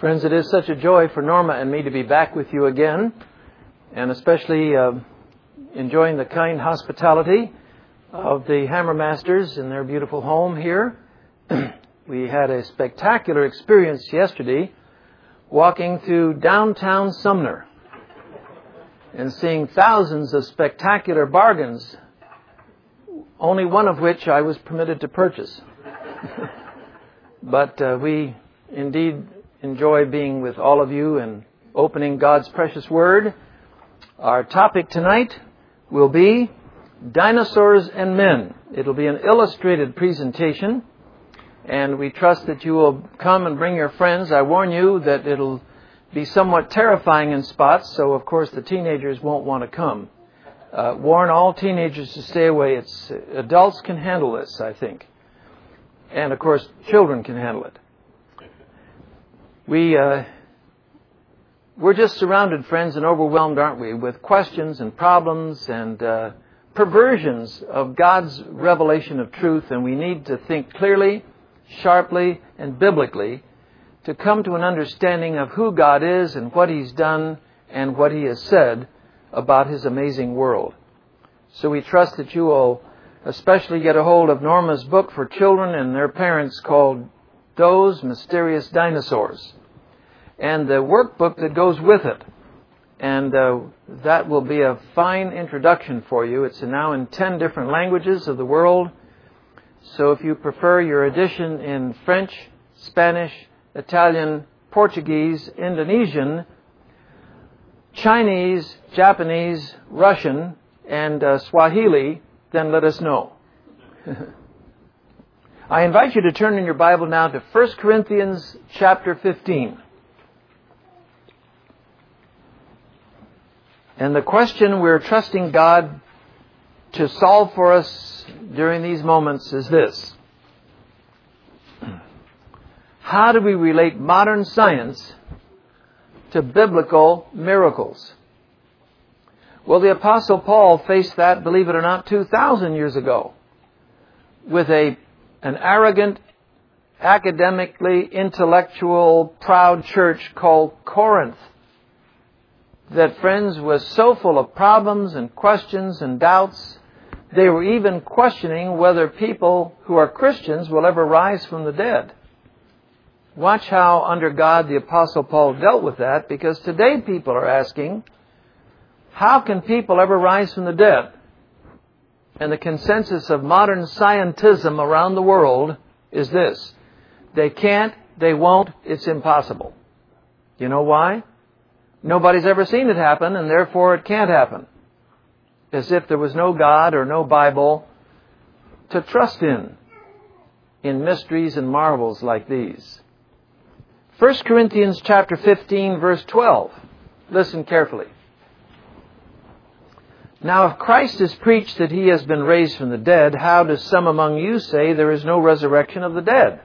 Friends, it is such a joy for Norma and me to be back with you again, and especially enjoying the kind hospitality of the Hammermasters in their beautiful home here. We had a spectacular experience yesterday walking through downtown Sumner and seeing thousands of spectacular bargains, only one of which I was permitted to purchase. But we indeed enjoy being with all of you and opening God's precious Word. Our topic tonight will be Dinosaurs and Men. It'll be an illustrated presentation, and we trust that you will come and bring your friends. I warn you that it'll be somewhat terrifying in spots, so of course the teenagers won't want to come. Warn all teenagers to stay away. Adults can handle this, I think. And of course, children can handle it. We're just surrounded, friends, and overwhelmed, aren't we, with questions and problems and perversions of God's revelation of truth, and we need to think clearly, sharply, and biblically to come to an understanding of who God is and what He's done and what He has said about His amazing world. So we trust that you will especially get a hold of Norma's book for children and their parents called Those Mysterious Dinosaurs, and the workbook that goes with it. And that will be a fine introduction for you. It's now in 10 different languages of the world. So if you prefer your edition in French, Spanish, Italian, Portuguese, Indonesian, Chinese, Japanese, Russian, and Swahili, then let us know. I invite you to turn in your Bible now to 1 Corinthians chapter 15. And the question we're trusting God to solve for us during these moments is this: how do we relate modern science to biblical miracles? Well, the Apostle Paul faced that, believe it or not, 2,000 years ago with an arrogant, academically intellectual, proud church called Corinth that, friends, was so full of problems and questions and doubts. They were even questioning whether people who are Christians will ever rise from the dead. Watch how, under God, the Apostle Paul dealt with that, because today people are asking, how can people ever rise from the dead? And the consensus of modern scientism around the world is this: they can't, they won't, it's impossible. You know why? Nobody's ever seen it happen, and therefore it can't happen. As if there was no God or no Bible to trust in mysteries and marvels like these. 1 Corinthians chapter 15, verse 12. Listen carefully. Now, if Christ is preached that He has been raised from the dead, how do some among you say there is no resurrection of the dead?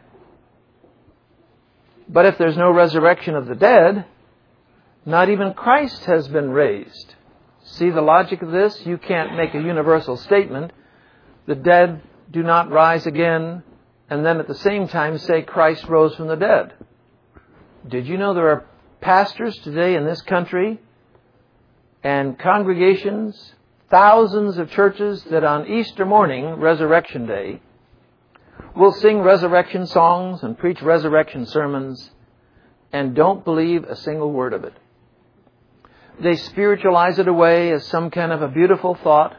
But if there's no resurrection of the dead, not even Christ has been raised. See the logic of this? You can't make a universal statement, the dead do not rise again, and then at the same time say Christ rose from the dead. Did you know there are pastors today in this country and congregations, thousands of churches, that on Easter morning, Resurrection Day, will sing resurrection songs and preach resurrection sermons and don't believe a single word of it? They spiritualize it away as some kind of a beautiful thought.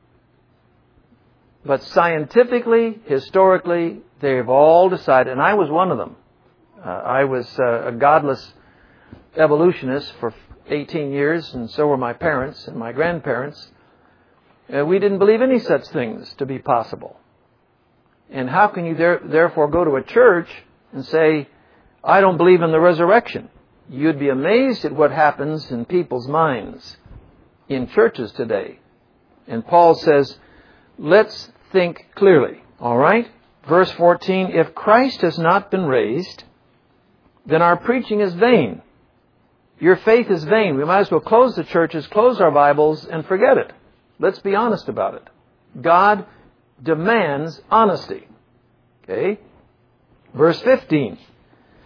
But scientifically, historically, they've all decided, and I was one of them. I was a godless evolutionist for 18 years, and so were my parents and my grandparents. We didn't believe any such things to be possible. And how can you therefore go to a church and say, I don't believe in the resurrection? You'd be amazed at what happens in people's minds in churches today. And Paul says, let's think clearly. All right? Verse 14, if Christ has not been raised, then our preaching is vain. Your faith is vain. We might as well close the churches, close our Bibles, and forget it. Let's be honest about it. God demands honesty. Okay? Verse 15.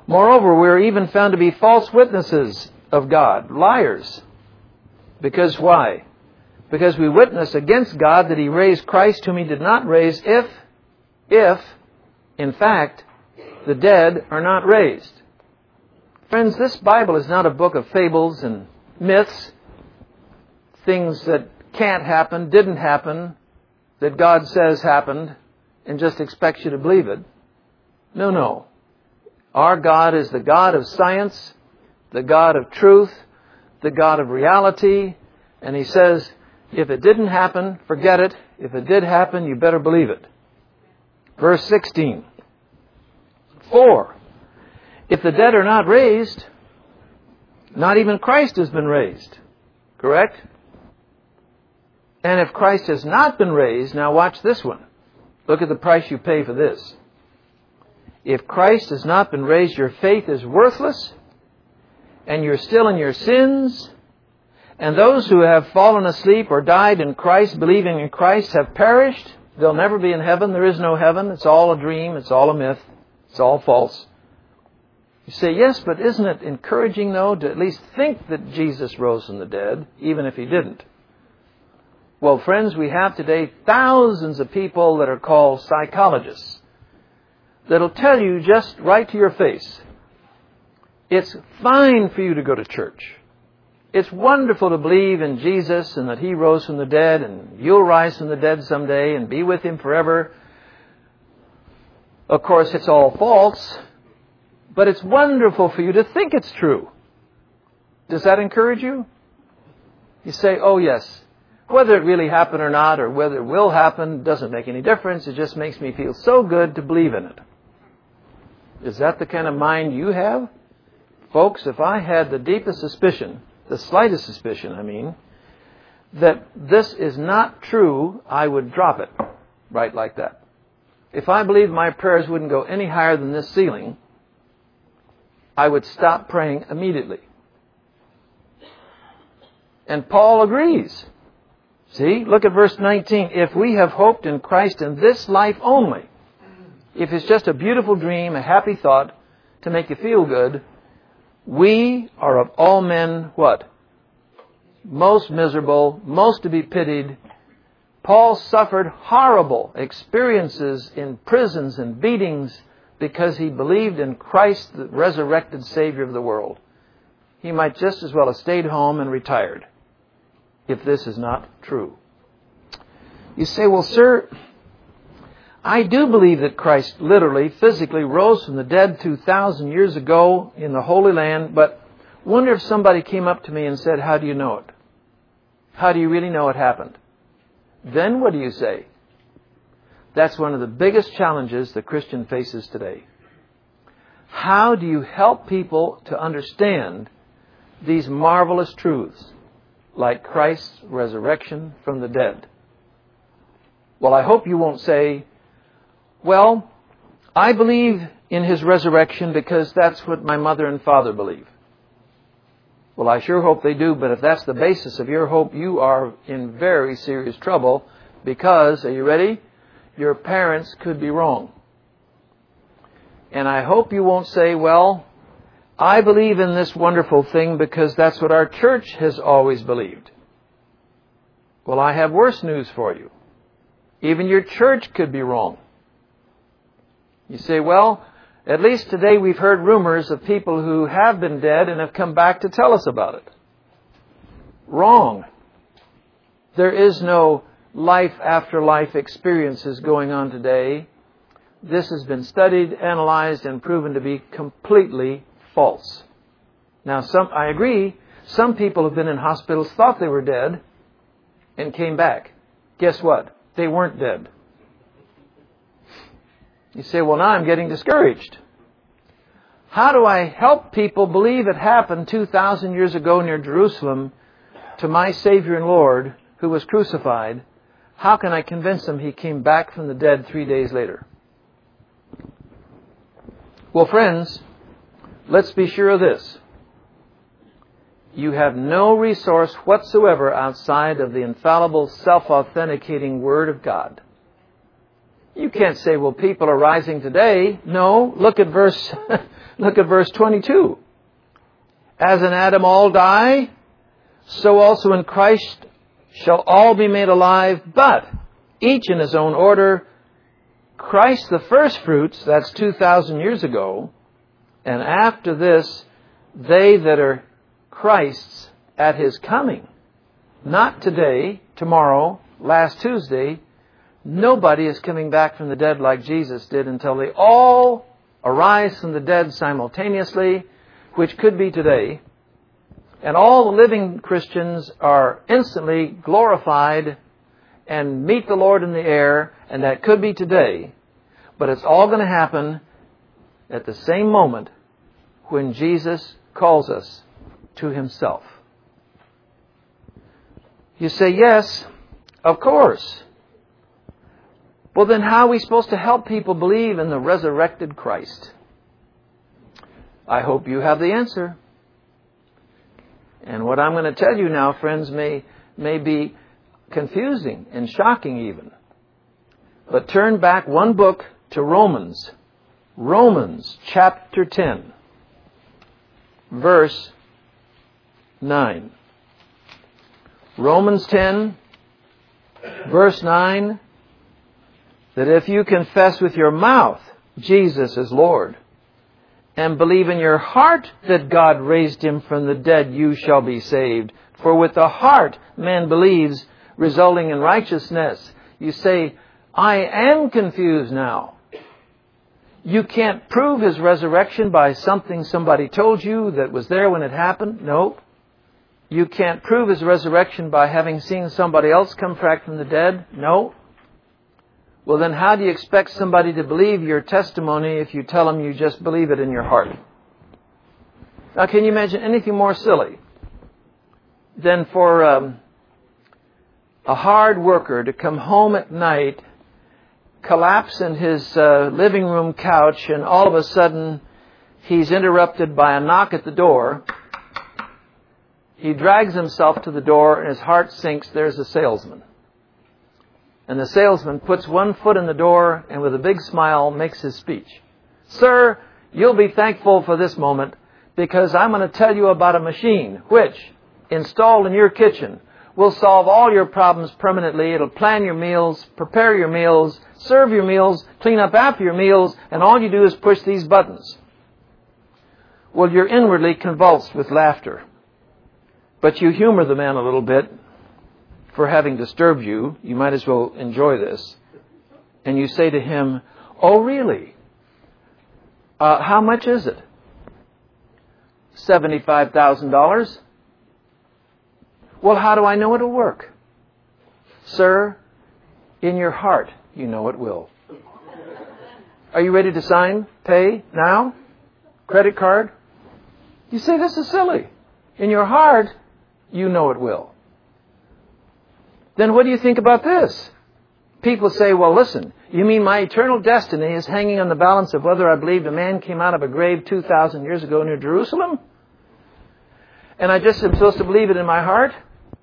Moreover, we are even found to be false witnesses of God, liars. Because why? Because we witness against God that He raised Christ whom He did not raise if, in fact, the dead are not raised. Friends, this Bible is not a book of fables and myths, things that can't happen, didn't happen, that God says happened, and just expects you to believe it. No, no. Our God is the God of science, the God of truth, the God of reality, and He says, if it didn't happen, forget it. If it did happen, you better believe it. Verse 16. For, if the dead are not raised, not even Christ has been raised. Correct? And if Christ has not been raised, now watch this one. Look at the price you pay for this. If Christ has not been raised, your faith is worthless, and you're still in your sins. And those who have fallen asleep or died in Christ, believing in Christ, have perished. They'll never be in heaven. There is no heaven. It's all a dream. It's all a myth. It's all false. You say, yes, but isn't it encouraging, though, to at least think that Jesus rose from the dead, even if He didn't? Well, friends, we have today thousands of people that are called psychologists that'll tell you just right to your face, it's fine for you to go to church. It's wonderful to believe in Jesus and that He rose from the dead and you'll rise from the dead someday and be with Him forever. Of course, it's all false, but it's wonderful for you to think it's true. Does that encourage you? You say, oh yes, whether it really happened or not, or whether it will happen, doesn't make any difference. It just makes me feel so good to believe in it. Is that the kind of mind you have? Folks, if I had the deepest suspicion, the slightest suspicion, that this is not true, I would drop it right like that. If I believed my prayers wouldn't go any higher than this ceiling, I would stop praying immediately. And Paul agrees. See, look at verse 19. If we have hoped in Christ in this life only, if it's just a beautiful dream, a happy thought to make you feel good, we are of all men, what? Most miserable, most to be pitied. Paul suffered horrible experiences in prisons and beatings because he believed in Christ, the resurrected Savior of the world. He might just as well have stayed home and retired if this is not true. You say, well, sir, I do believe that Christ literally, physically rose from the dead 2,000 years ago in the Holy Land, but wonder if somebody came up to me and said, how do you know it? How do you really know it happened? Then what do you say? That's one of the biggest challenges the Christian faces today. How do you help people to understand these marvelous truths, like Christ's resurrection from the dead? Well, I hope you won't say, well, I believe in His resurrection because that's what my mother and father believe. Well, I sure hope they do, but if that's the basis of your hope, you are in very serious trouble because, are you ready? Your parents could be wrong. And I hope you won't say, well, I believe in this wonderful thing because that's what our church has always believed. Well, I have worse news for you. Even your church could be wrong. You say, well, at least today we've heard rumors of people who have been dead and have come back to tell us about it. Wrong. There is no life after life experiences going on today. This has been studied, analyzed, and proven to be completely false. Now, I agree, some people have been in hospitals, thought they were dead, and came back. Guess what? They weren't dead. You say, well, now I'm getting discouraged. How do I help people believe it happened 2,000 years ago near Jerusalem to my Savior and Lord who was crucified? How can I convince them He came back from the dead 3 days later? Well, friends, let's be sure of this. You have no resource whatsoever outside of the infallible, self-authenticating Word of God. You can't say, well, people are rising today. No, look at verse 22. As in Adam all die, so also in Christ shall all be made alive, but each in his own order. Christ the first fruits, that's 2,000 years ago, and after this, they that are Christ's at his coming. Not today, tomorrow, last Tuesday. Nobody is coming back from the dead like Jesus did until they all arise from the dead simultaneously, which could be today. And all the living Christians are instantly glorified and meet the Lord in the air, and that could be today. But it's all going to happen at the same moment when Jesus calls us to himself. You say, yes, of course. Well, then how are we supposed to help people believe in the resurrected Christ? I hope you have the answer. And what I'm going to tell you now, friends, may be confusing and shocking even. But turn back one book to Romans. Romans chapter 10, verse 9. Romans 10, verse 9, that if you confess with your mouth Jesus is Lord, and believe in your heart that God raised him from the dead, you shall be saved. For with the heart man believes, resulting in righteousness. You say, I am confused now. You can't prove his resurrection by something somebody told you that was there when it happened. Nope. You can't prove his resurrection by having seen somebody else come back from the dead. No. Well, then how do you expect somebody to believe your testimony if you tell them you just believe it in your heart? Now, can you imagine anything more silly than for a hard worker to come home at night, collapse in his living room couch, and all of a sudden he's interrupted by a knock at the door. He drags himself to the door and his heart sinks. There's a salesman. And the salesman puts one foot in the door and with a big smile makes his speech. Sir, you'll be thankful for this moment because I'm going to tell you about a machine which, installed in your kitchen, will solve all your problems permanently. It'll plan your meals, prepare your meals, serve your meals, clean up after your meals, and all you do is push these buttons. Well, you're inwardly convulsed with laughter. But you humor the man a little bit for having disturbed you. You might as well enjoy this. And you say to him, oh, really? How much is it? $75,000. Well, how do I know it'll work? Sir, in your heart, you know it will. Are you ready to sign? Pay now? Credit card? You say, this is silly. In your heart, you know it will. Then what do you think about this? People say, well, listen, you mean my eternal destiny is hanging on the balance of whether I believe a man came out of a grave 2,000 years ago near Jerusalem? And I just am supposed to believe it in my heart?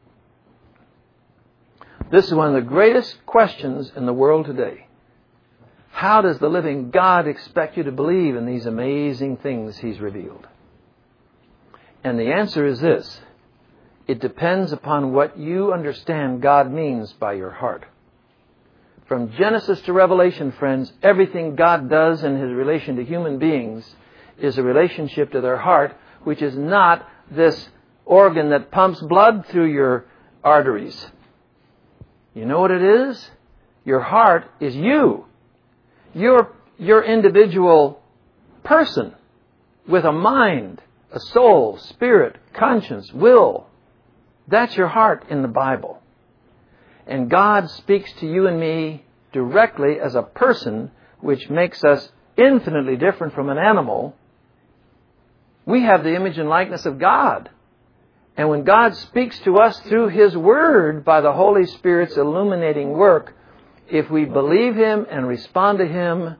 This is one of the greatest questions in the world today. How does the living God expect you to believe in these amazing things he's revealed? And the answer is this. It depends upon what you understand God means by your heart. From Genesis to Revelation, friends, everything God does in his relation to human beings is a relationship to their heart, which is not this organ that pumps blood through your arteries. You know what it is? Your heart is you. Your individual person with a mind, a soul, spirit, conscience, will. That's your heart in the Bible. And God speaks to you and me directly as a person, which makes us infinitely different from an animal. We have the image and likeness of God. And when God speaks to us through his word by the Holy Spirit's illuminating work, if we believe him and respond to him,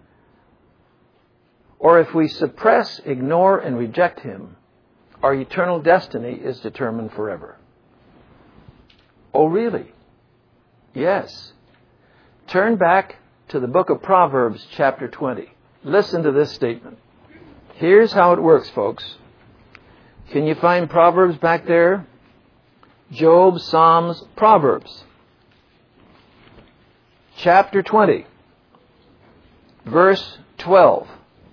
or if we suppress, ignore, and reject him, our eternal destiny is determined forever. Oh, really? Yes. Turn back to the book of Proverbs, chapter 20. Listen to this statement. Here's how it works, folks. Can you find Proverbs back there? Job, Psalms, Proverbs. Chapter 20, verse 12.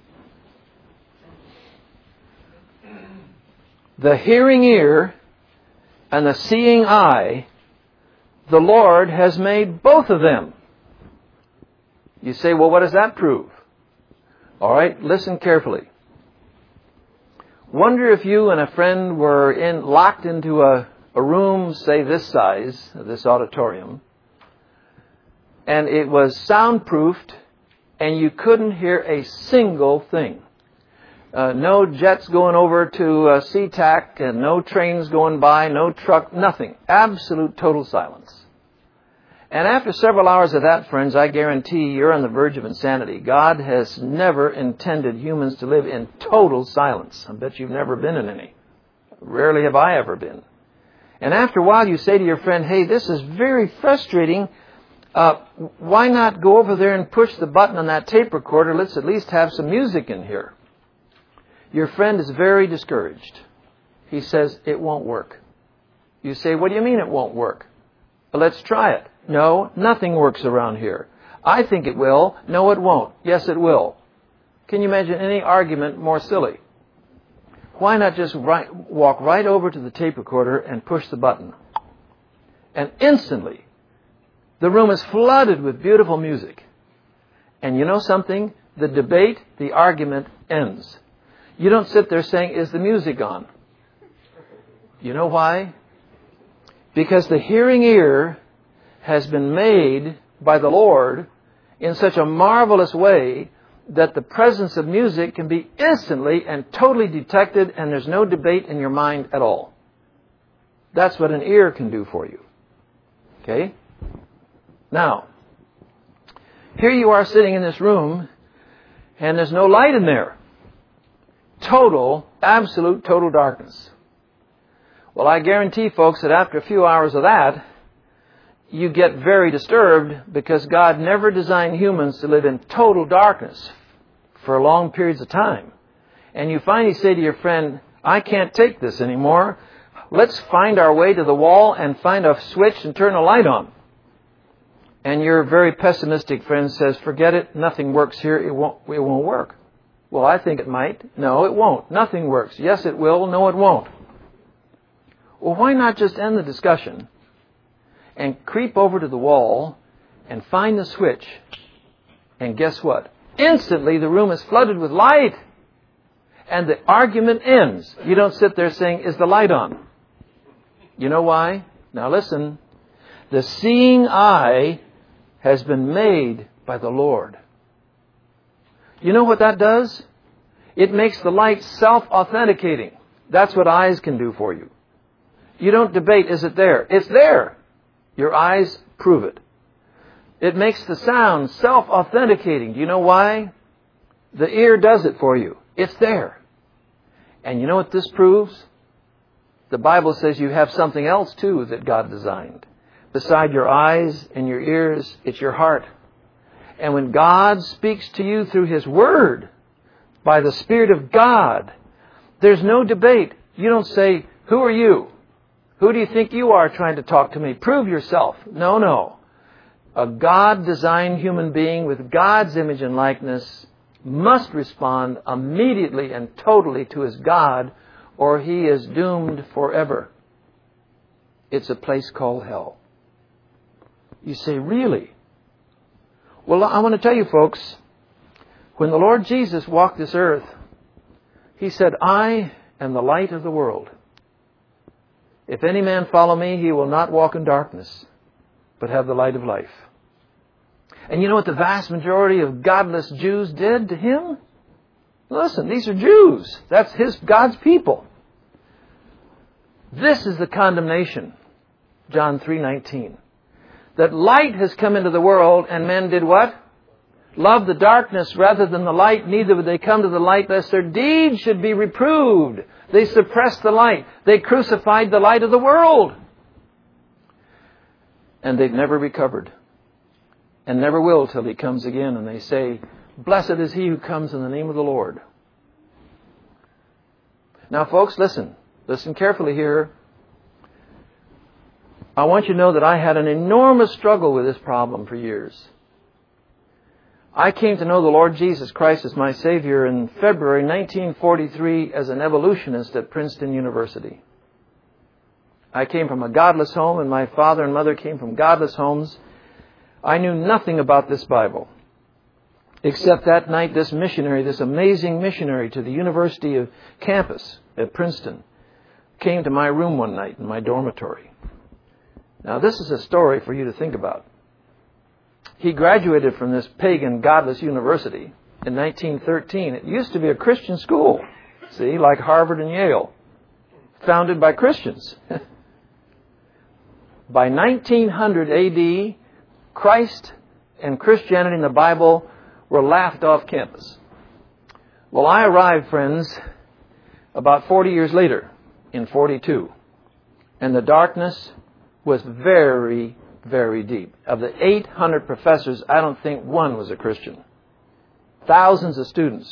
The hearing ear and the seeing eye, the Lord has made both of them. You say, well, what does that prove? All right, listen carefully. Wonder if you and a friend were locked into a room, say this size, this auditorium, and it was soundproofed, and you couldn't hear a single thing. No jets going over to SeaTac, and no trains going by, no truck, nothing. Absolute total silence. And after several hours of that, friends, I guarantee you're on the verge of insanity. God has never intended humans to live in total silence. I bet you've never been in any. Rarely have I ever been. And after a while, you say to your friend, hey, this is very frustrating. Why not go over there and push the button on that tape recorder? Let's at least have some music in here. Your friend is very discouraged. He says, it won't work. You say, what do you mean it won't work? Well, let's try it. No, nothing works around here. I think it will. No, it won't. Yes, it will. Can you imagine any argument more silly? Why not just walk right over to the tape recorder and push the button? And instantly, the room is flooded with beautiful music. And you know something? The debate, the argument ends. You don't sit there saying, is the music on? You know why? Because the hearing ear has been made by the Lord in such a marvelous way that the presence of music can be instantly and totally detected, and there's no debate in your mind at all. That's what an ear can do for you. Okay? Now, here you are sitting in this room, and there's no light in there. Total, absolute, total darkness. Well, I guarantee, folks, that after a few hours of that, you get very disturbed because God never designed humans to live in total darkness for long periods of time. And you finally say to your friend, I can't take this anymore. Let's find our way to the wall and find a switch and turn a light on. And your very pessimistic friend says, forget it, nothing works here, it won't work. Well, I think it might. No, it won't. Nothing works. Yes, it will. No, it won't. Well, why not just end the discussion and creep over to the wall and find the switch? And guess what? Instantly, the room is flooded with light. And the argument ends. You don't sit there saying, is the light on? You know why? Now listen. The seeing eye has been made by the Lord. You know what that does? It makes the light self-authenticating. That's what eyes can do for you. You don't debate, is it there? It's there. Your eyes prove it. It makes the sound self-authenticating. Do you know why? The ear does it for you. It's there. And you know what this proves? The Bible says you have something else too that God designed. Beside your eyes and your ears, it's your heart. And when God speaks to you through His Word, by the Spirit of God, there's no debate. You don't say, who are you? Who do you think you are trying to talk to me? Prove yourself. No. A God-designed human being with God's image and likeness must respond immediately and totally to his God, or he is doomed forever. It's a place called hell. You say, really? Well, I want to tell you, folks, when the Lord Jesus walked this earth, He said, I am the light of the world. If any man follow me, he will not walk in darkness, but have the light of life. And you know what the vast majority of godless Jews did to Him? Listen, these are Jews. That's God's people. This is the condemnation, John 3:19. That light has come into the world, and men did what? Love the darkness rather than the light. Neither would they come to the light, lest their deeds should be reproved. They suppressed the light. They crucified the light of the world. And they've never recovered. and never will till He comes again. And they say, "Blessed is he who comes in the name of the Lord." Now, folks, listen. Listen carefully here. I want you to know that I had an enormous struggle with this problem for years. I came to know the Lord Jesus Christ as my Savior in February 1943 as an evolutionist at Princeton University. I came from a godless home, and my father and mother came from godless homes. I knew nothing about this Bible, except that night this missionary, this amazing missionary to the university of campus at Princeton, came to my room one night in my dormitory. Now, this is a story for you to think about. He graduated from this pagan, godless university in 1913. It used to be a Christian school, see, like Harvard and Yale, founded by Christians. By 1900 A.D., Christ and Christianity and the Bible were laughed off campus. Well, I arrived, friends, about 40 years later, in 42, and the darkness was very, very deep. Of the 800 professors, I don't think one was a Christian. Thousands of students.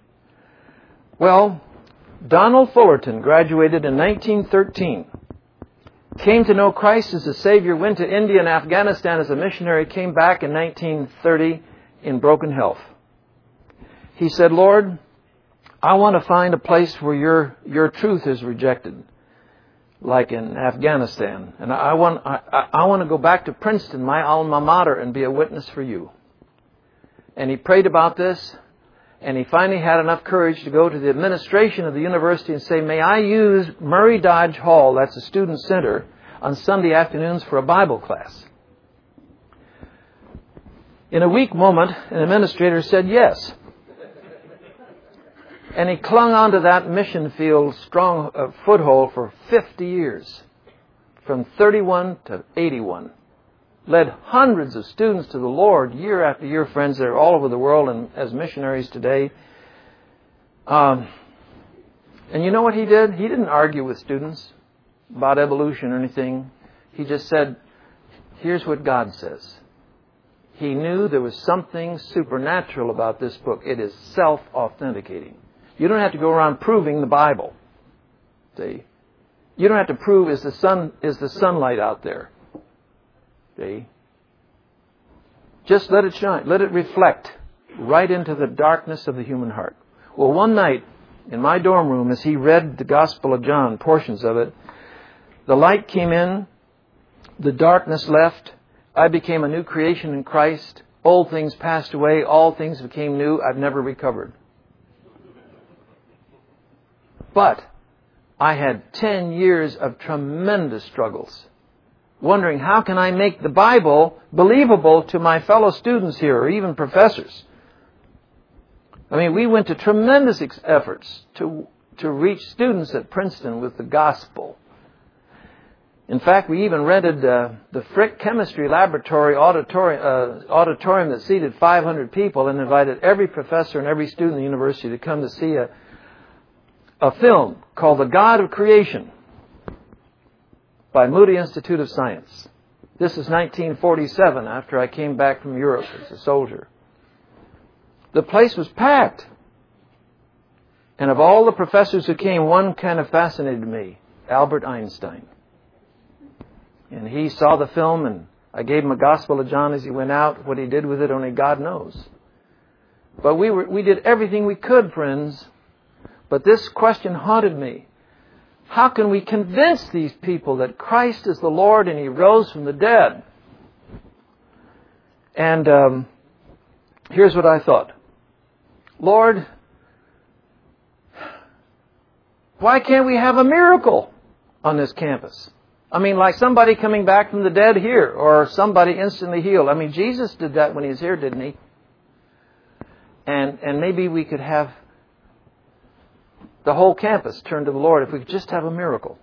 Well, Donald Fullerton graduated in 1913, came to know Christ as a Savior, went to India and Afghanistan as a missionary, came back in 1930 in broken health. He said, "Lord, I want to find a place where your truth is rejected, like in Afghanistan. And I want to go back to Princeton, my alma mater, and be a witness for you." And he prayed about this, and he finally had enough courage to go to the administration of the university and say, "May I use Murray Dodge Hall, that's a student center, on Sunday afternoons for a Bible class?" In a weak moment, an administrator said yes. And he clung onto that mission field strong foothold for 50 years, from 31 to 81. Led hundreds of students to the Lord year after year, friends. They're all over the world and as missionaries today. And you know what he did? He didn't argue with students about evolution or anything. He just said, "Here's what God says." He knew there was something supernatural about this book. It is self-authenticating. You don't have to go around proving the Bible. See? You don't have to prove is the sunlight out there. See? Just let it shine. Let it reflect right into the darkness of the human heart. Well, one night in my dorm room, as he read the Gospel of John, portions of it, the light came in, the darkness left. I became a new creation in Christ. Old things passed away. All things became new. I've never recovered. But I had 10 years of tremendous struggles, wondering how can I make the Bible believable to my fellow students here, or even professors. I mean, we went to tremendous efforts to reach students at Princeton with the gospel. In fact, we even rented the Frick Chemistry Laboratory auditorium that seated 500 people and invited every professor and every student in the university to come to see a film called The God of Creation by Moody Institute of Science. This is 1947, after I came back from Europe as a soldier. The place was packed. And of all the professors who came, one kind of fascinated me, Albert Einstein. And he saw the film, and I gave him a Gospel of John as he went out. What he did with it, only God knows. But we did everything we could, friends. But this question haunted me. How can we convince these people that Christ is the Lord and He rose from the dead? And here's what I thought. Lord, why can't we have a miracle on this campus? I mean, like somebody coming back from the dead here, or somebody instantly healed. I mean, Jesus did that when He was here, didn't He? And maybe we could have the whole campus turn to the Lord if we could just have a miracle.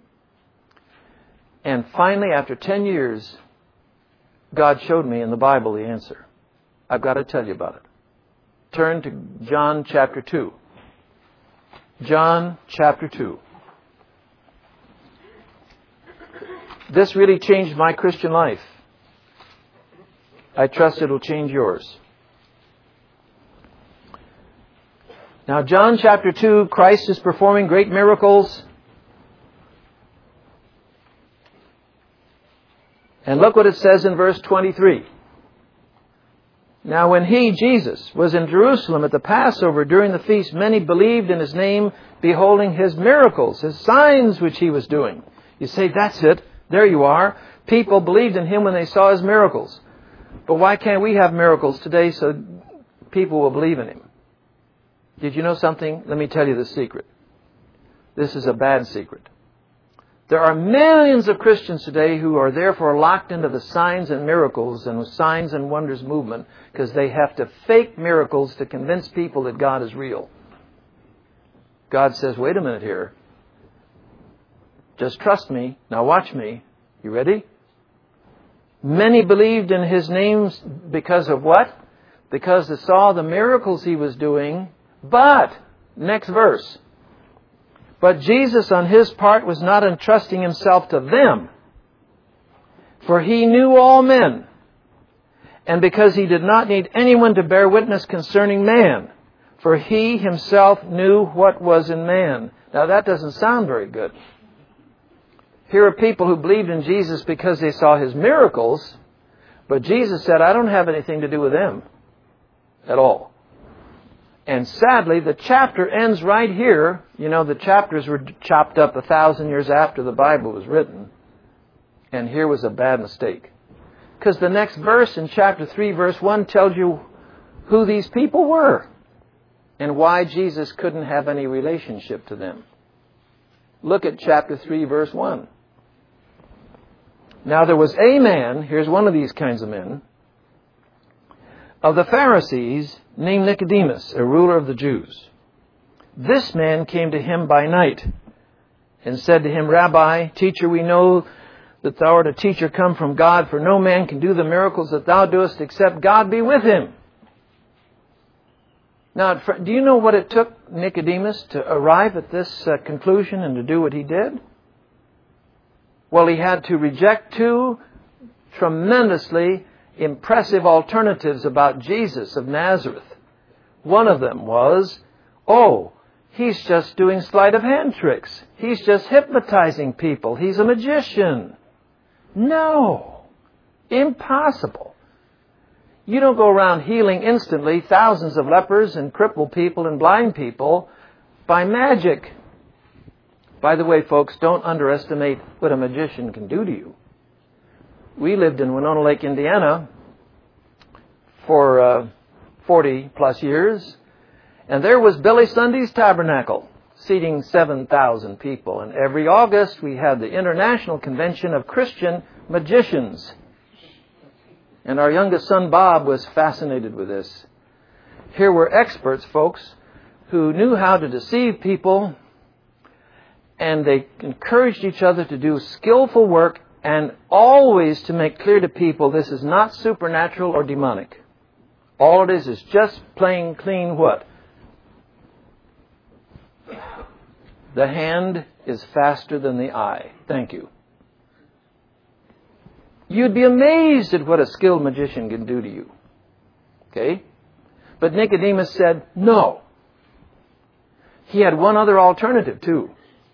And finally, after 10 years, God showed me in the Bible the answer. I've got to tell you about it. Turn to John chapter 2. John chapter 2. This really changed my Christian life. I trust it'll change yours. Now, John chapter 2, Christ is performing great miracles. And look what it says in verse 23. Now when he, Jesus, was in Jerusalem at the Passover during the feast, many believed in his name, beholding his miracles, his signs which he was doing. You say, that's it. There you are. People believed in him when they saw his miracles. But why can't we have miracles today so people will believe in him? Did you know something? Let me tell you the secret. This is a bad secret. There are millions of Christians today who are therefore locked into the signs and miracles and signs and wonders movement because they have to fake miracles to convince people that God is real. God says, wait a minute here. Just trust me. Now watch me. You ready? Many believed in his name because of what? Because they saw the miracles he was doing. But, next verse. But Jesus on his part was not entrusting himself to them, for he knew all men, and because he did not need anyone to bear witness concerning man, for he himself knew what was in man. Now that doesn't sound very good. Here are people who believed in Jesus because they saw his miracles, but Jesus said, I don't have anything to do with them at all. And sadly, the chapter ends right here. You know, the chapters were chopped up 1,000 years after the Bible was written. And here was a bad mistake. Because the next verse in chapter 3, verse 1 tells you who these people were and why Jesus couldn't have any relationship to them. Look at chapter 3, verse 1. Now there was a man, here's one of these kinds of men, of the Pharisees, named Nicodemus, a ruler of the Jews. This man came to him by night and said to him, Rabbi, teacher, we know that thou art a teacher come from God, for no man can do the miracles that thou doest except God be with him. Now, do you know what it took Nicodemus to arrive at this conclusion and to do what he did? Well, he had to reject two tremendously impressive alternatives about Jesus of Nazareth. One of them was, he's just doing sleight of hand tricks. He's just hypnotizing people. He's a magician. No, impossible. You don't go around healing instantly thousands of lepers and crippled people and blind people by magic. By the way, folks, don't underestimate what a magician can do to you. We lived in Winona Lake, Indiana for 40 plus years, and there was Billy Sunday's Tabernacle, seating 7,000 people. And every August we had the International Convention of Christian Magicians. And our youngest son, Bob, was fascinated with this. Here were experts, folks, who knew how to deceive people, and they encouraged each other to do skillful work and always to make clear to people this is not supernatural or demonic. All it is just plain, clean what? The hand is faster than the eye. Thank you. You'd be amazed at what a skilled magician can do to you. Okay? But Nicodemus said, no. He had one other alternative too.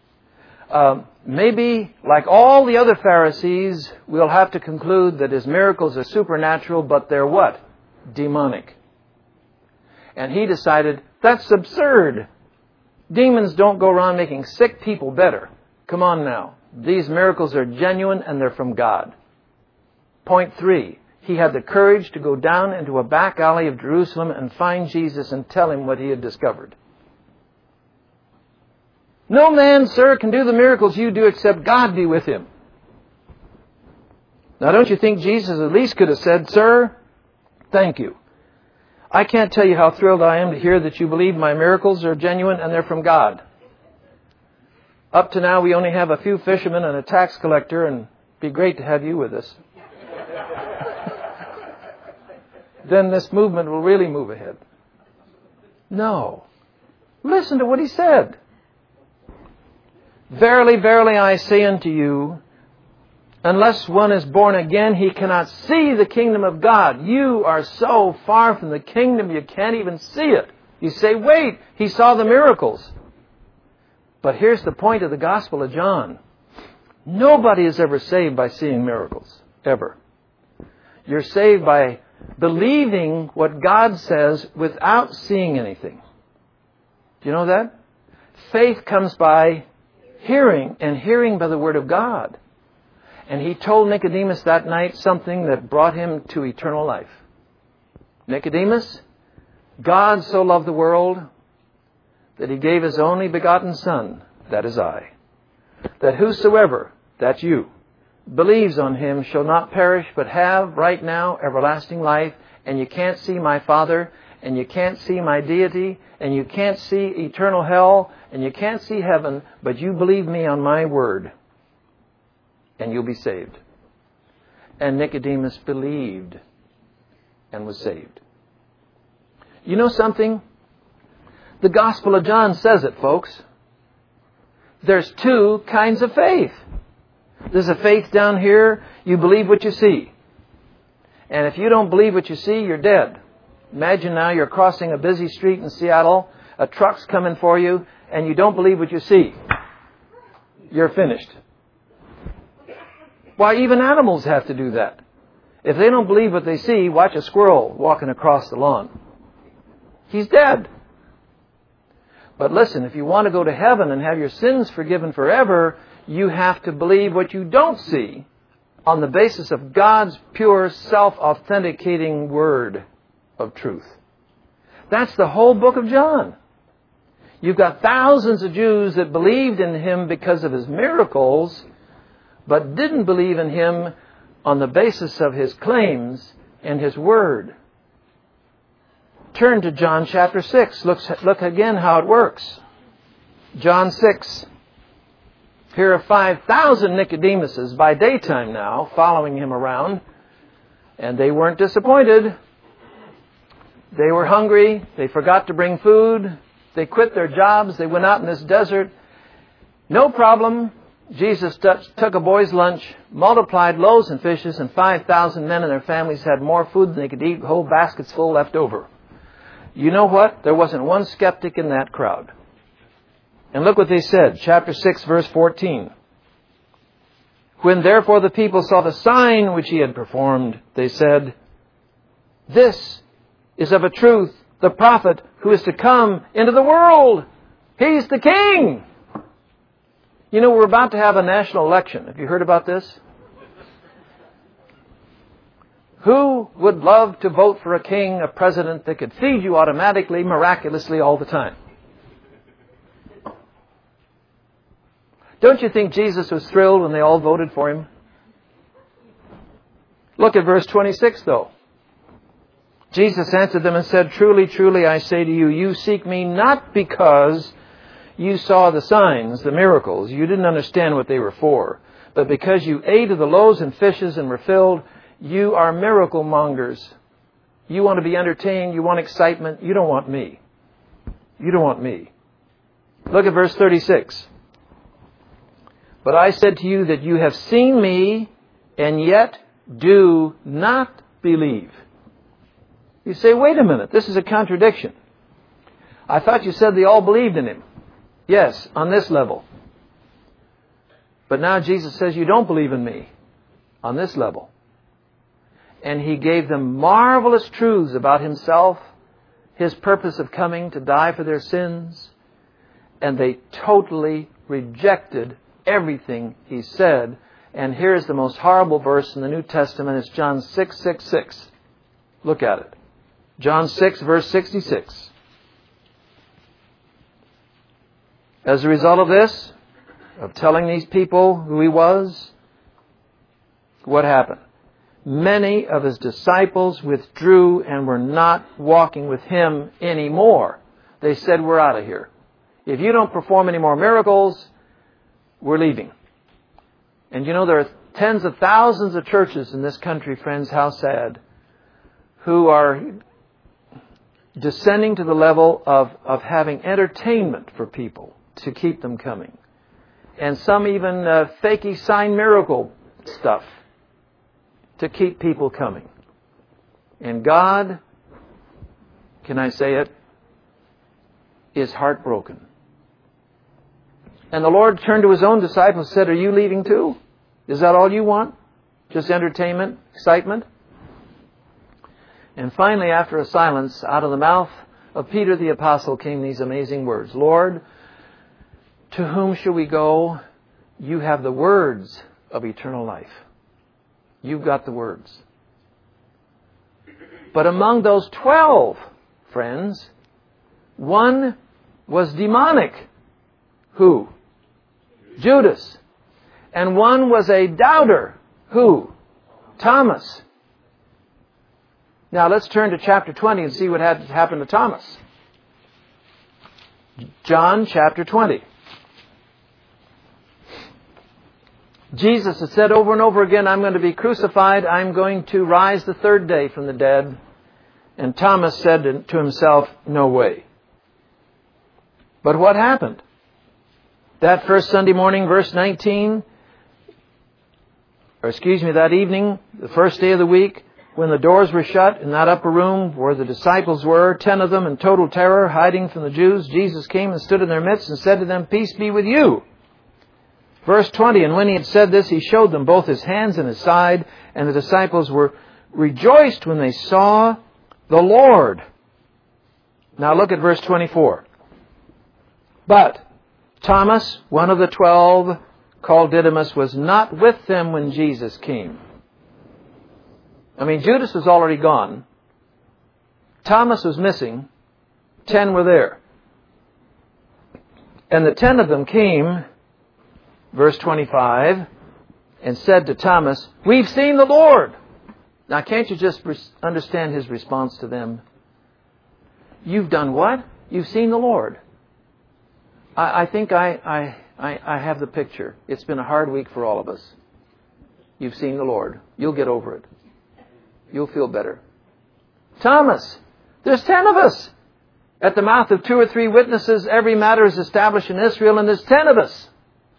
Maybe, like all the other Pharisees, we'll have to conclude that his miracles are supernatural, but they're what? Demonic. And he decided, that's absurd. Demons don't go around making sick people better. Come on now. These miracles are genuine and they're from God. Point 3. He had the courage to go down into a back alley of Jerusalem and find Jesus and tell him what he had discovered. No man, sir, can do the miracles you do except God be with him. Now, don't you think Jesus at least could have said, sir, thank you. I can't tell you how thrilled I am to hear that you believe my miracles are genuine and they're from God. Up to now, we only have a few fishermen and a tax collector, and it'd be great to have you with us. Then this movement will really move ahead. No. Listen to what he said. Verily, verily, I say unto you, Unless one is born again, he cannot see the kingdom of God. You are so far from the kingdom, you can't even see it. You say, wait, he saw the miracles. But here's the point of the Gospel of John. Nobody is ever saved by seeing miracles. Ever. You're saved by believing what God says without seeing anything. Do you know that? Faith comes by hearing, and hearing by the Word of God. And he told Nicodemus that night something that brought him to eternal life. Nicodemus, God so loved the world that he gave his only begotten Son, that is I, that whosoever, that's you, believes on him shall not perish but have right now everlasting life. And you can't see my Father, and you can't see my deity, and you can't see eternal hell, and you can't see heaven, but you believe me on my word, and you'll be saved. And Nicodemus believed and was saved. You know something? The Gospel of John says it, folks. There's two kinds of faith. There's a faith down here, you believe what you see. And if you don't believe what you see, you're dead. Imagine now you're crossing a busy street in Seattle, a truck's coming for you, and you don't believe what you see. You're finished. Why, even animals have to do that. If they don't believe what they see, watch a squirrel walking across the lawn. He's dead. But listen, if you want to go to heaven and have your sins forgiven forever, you have to believe what you don't see on the basis of God's pure, self-authenticating word of truth. That's the whole book of John. You've got thousands of Jews that believed in him because of his miracles, but didn't believe in him on the basis of his claims and his word. Turn to John chapter 6. Look again how it works. John 6. Here are 5,000 Nicodemuses by daytime now following him around. And they weren't disappointed. They were hungry. They forgot to bring food. They quit their jobs. They went out in this desert. No problem. Jesus took a boy's lunch, multiplied loaves and fishes, and 5,000 men and their families had more food than they could eat, whole baskets full left over. You know what? There wasn't one skeptic in that crowd. And look what they said. Chapter 6, verse 14. When therefore the people saw the sign which he had performed, they said, "This is of a truth the prophet who is to come into the world. He's the king." You know, we're about to have a national election. Have you heard about this? Who would love to vote for a king, a president that could feed you automatically, miraculously all the time? Don't you think Jesus was thrilled when they all voted for him? Look at verse 26, though. Jesus answered them and said, "Truly, truly, I say to you, you seek me not because you saw the signs, the miracles. You didn't understand what they were for. But because you ate of the loaves and fishes and were filled, you are miracle mongers. You want to be entertained. You want excitement. You don't want me. You don't want me." Look at verse 36. "But I said to you that you have seen me and yet do not believe." You say, wait a minute, this is a contradiction. I thought you said they all believed in him. Yes, on this level. But now Jesus says you don't believe in me on this level. And he gave them marvelous truths about himself, his purpose of coming to die for their sins, and they totally rejected everything he said. And here's the most horrible verse in the New Testament. It's John 6:66. Look at it. John 6, verse 66. As a result of this, of telling these people who he was, what happened? Many of his disciples withdrew and were not walking with him anymore. They said, "We're out of here. If you don't perform any more miracles, we're leaving." And you know, there are tens of thousands of churches in this country, friends, how sad, who are descending to the level of having entertainment for people to keep them coming. And some even fakey sign miracle stuff to keep people coming. And God, can I say it, is heartbroken. And the Lord turned to His own disciples and said, are you leaving too? Is that all you want? Just entertainment, excitement? And finally, after a silence, out of the mouth of Peter the Apostle came these amazing words. Lord, to whom shall we go? You have the words of eternal life. You've got the words. But among those 12, friends, one was demonic. Who? Judas. And one was a doubter. Who? Thomas. Now let's turn to chapter 20 and see what had happened to Thomas. John chapter 20. Jesus had said over and over again, I'm going to be crucified. I'm going to rise the third day from the dead. And Thomas said to himself, no way. But what happened? That first Sunday morning, verse 19, that evening, the first day of the week, when the doors were shut in that upper room where the disciples were, 10 of them in total terror, hiding from the Jews, Jesus came and stood in their midst and said to them, peace be with you. Verse 20, and when He had said this, He showed them both His hands and His side, and the disciples were rejoiced when they saw the Lord. Now look at verse 24. But Thomas, one of the 12, called Didymus, was not with them when Jesus came. Judas was already gone. Thomas was missing. 10 were there. And the 10 of them came, verse 25, and said to Thomas, we've seen the Lord. Now can't you just understand his response to them? You've done what? You've seen the Lord. I think I have the picture. It's been a hard week for all of us. You've seen the Lord. You'll get over it. You'll feel better. Thomas, there's 10 of us. At the mouth of 2 or 3 witnesses, every matter is established in Israel, and there's 10 of us.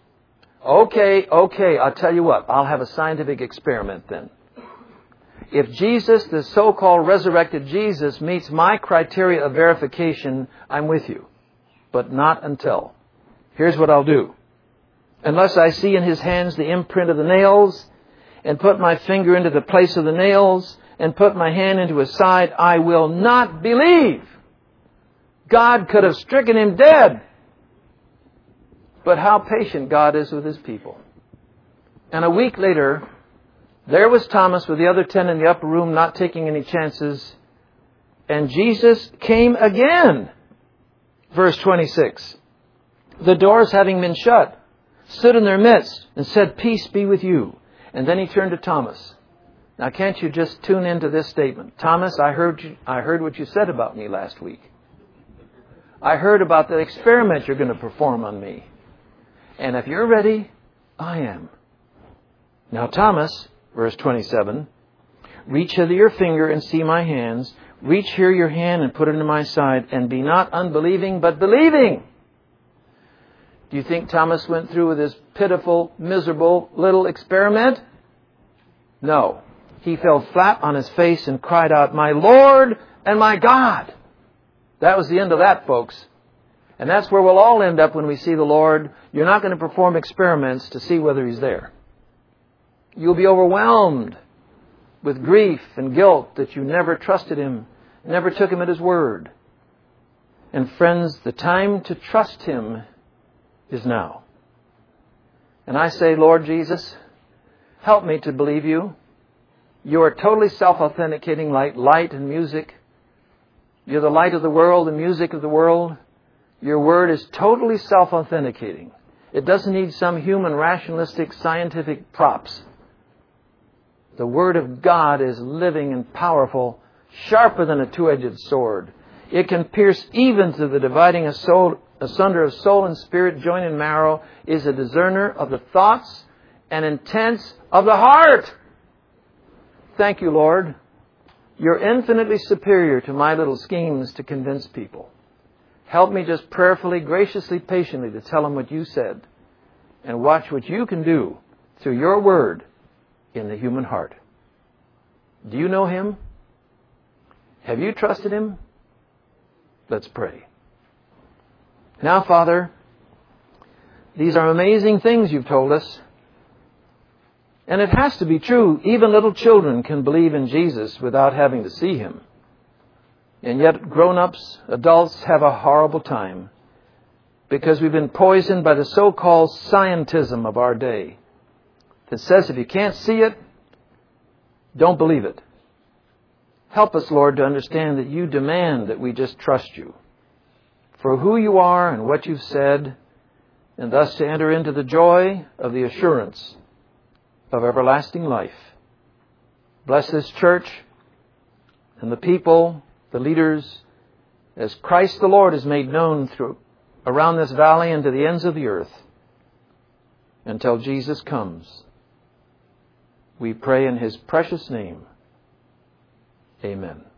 Okay, I'll tell you what. I'll have a scientific experiment then. If Jesus, the so-called resurrected Jesus, meets my criteria of verification, I'm with you. But not until. Here's what I'll do. Unless I see in His hands the imprint of the nails, and put my finger into the place of the nails, and put my hand into His side, I will not believe. God could have stricken Him dead. But how patient God is with His people. And a week later, there was Thomas with the other 10 in the upper room, not taking any chances. And Jesus came again. Verse 26. The doors having been shut, stood in their midst and said, peace be with you. And then He turned to Thomas. Now can't you just tune into this statement? Thomas, I heard what you said about me last week. I heard about the experiment you're going to perform on me. And if you're ready, I am. Now Thomas, verse 27, reach hither your finger and see my hands. Reach here your hand and put it into my side. And be not unbelieving, but believing. Do you think Thomas went through with his pitiful, miserable little experiment? No. He fell flat on his face and cried out, my Lord and my God. That was the end of that, folks. And that's where we'll all end up when we see the Lord. You're not going to perform experiments to see whether He's there. You'll be overwhelmed with grief and guilt that you never trusted Him, never took Him at His word. And friends, the time to trust Him is now. And I say, Lord Jesus, help me to believe You. You are totally self-authenticating light and music. You're the light of the world, the music of the world. Your word is totally self-authenticating. It doesn't need some human rationalistic scientific props. The Word of God is living and powerful, sharper than a two-edged sword. It can pierce even to the dividing asunder of soul and spirit, joint and marrow, is a discerner of the thoughts and intents of the heart. Thank You, Lord. You're infinitely superior to my little schemes to convince people. Help me just prayerfully, graciously, patiently to tell them what You said. And watch what You can do through Your Word in the human heart. Do you know Him? Have you trusted Him? Let's pray. Now, Father, these are amazing things you've told us. And it has to be true. Even little children can believe in Jesus without having to see Him. And yet grown-ups, adults have a horrible time because we've been poisoned by the so-called scientism of our day that says if you can't see it, don't believe it. Help us, Lord, to understand that you demand that we just trust you for who you are and what you've said, and thus to enter into the joy of the assurance of everlasting life. Bless this church and the people, the leaders, as Christ the Lord is made known through around this valley and to the ends of the earth until Jesus comes. We pray in His precious name. Amen.